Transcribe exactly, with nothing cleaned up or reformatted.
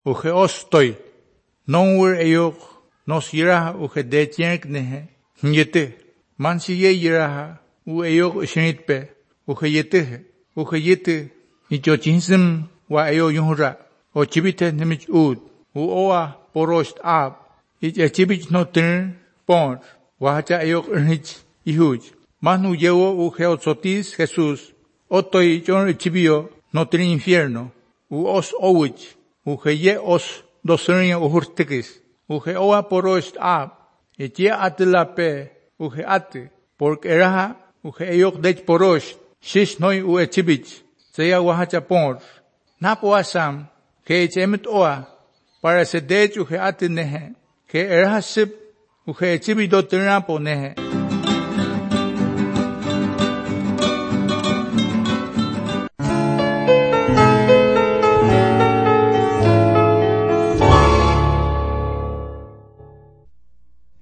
uge ostoy, non wer eyok, nos yiraha uge detjenk nehe, nyete, man siye yiraha, u eyok shinitpe, uge yete, uge yete, icho chinsim wa eyo yuhra, o chibite nemich ud, u oa porost ab, ich e chibich no tin, pon, wa hacha eyok ernich, ihuj, man u yewo u geotsotis Jesús, otoy chon chibio, no tin infierno, u os owich, u ge os dosrinja u hurtikis, u ge oa porost ab, ich ye atelape, u ge ate, porque eraha, u ge eyok dech porost, shish noi u e chibich, seya wa hacha pon, napo asam, que ich emet oa, para se dech u ge ate nehe, que eraha sip, u ge chibido tinapo nehe.